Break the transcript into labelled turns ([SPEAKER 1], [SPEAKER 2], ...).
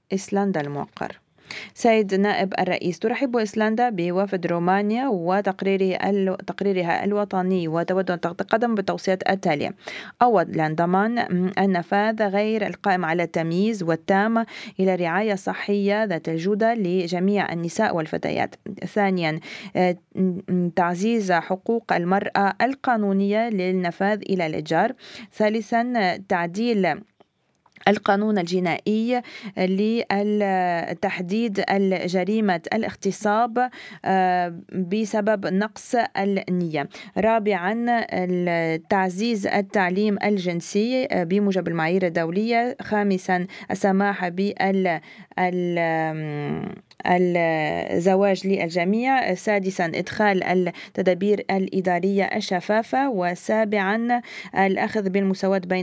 [SPEAKER 1] إيسلندا الموقر. سيد نائب الرئيس، ترحب إيسلندا بوفد رومانيا وتقريرها الوطني وتود أن تتقدم بالتوصيات التالية. أولا، ضمان النفاذ غير القائم على التمييز والتام إلى رعاية صحية ذات الجودة لجميع النساء والفتيات. ثانيا، تعزيز حقوق المرأة القانونية للنفاذ إلى الإتجار. ثالثا، تعديل القانون الجنائي لتحديد جريمة الاغتصاب بسبب نقص النية. رابعا، تعزيز التعليم الجنسي بموجب المعايير الدولية. خامسا، السماح الزواج للجميع. سادسا، إدخال التدابير الإدارية الشفافة. وسابعا، الأخذ بالمساواة بين